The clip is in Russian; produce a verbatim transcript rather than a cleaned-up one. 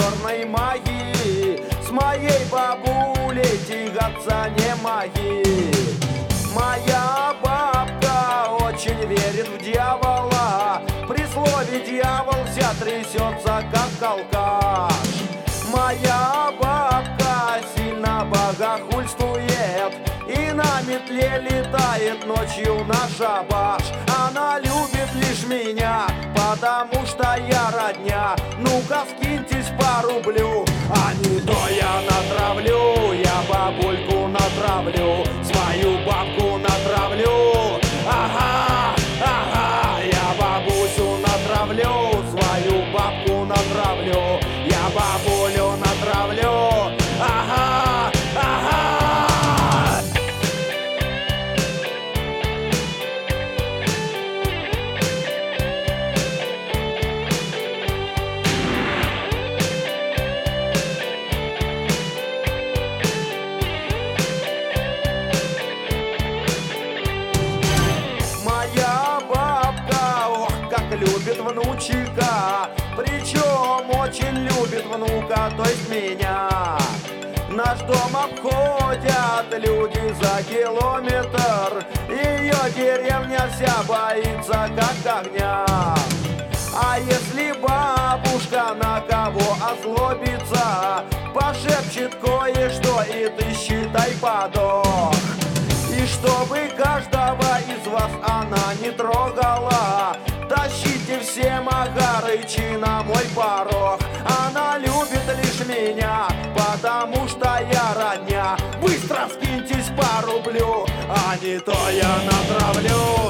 черной магии, с моей бабулей тягаться не моги. Моя бабка очень верит в дьявола, при слове дьявол вся трясется, как алкаш. Моя бабка сильно богохульствует и на метле летает ночью на шабаш. Она любит лишь меня, потому что я родня. Ну-ка скиньтесь по рублю, а не то я натравлю. Я бабульку натравлю, свою бабку натравлю. Ага, ага, я бабусю натравлю, свою бабку натравлю. Я бабулю натравлю. Ага, ага. Моя бабка, ох, как любит внучика, причем очень любит внука, то есть меня. Наш дом обходят люди за километр, ее деревня вся боится как огня. А если бабушка на кого озлобится, пошепчет кое-что, и ты считай подох. И чтобы каждого из вас она не трогала, тащите все Магарычи на мой порог. Она любит лишь меня, потому что я родня. Быстро скиньтесь по рублю, а не то я натравлю.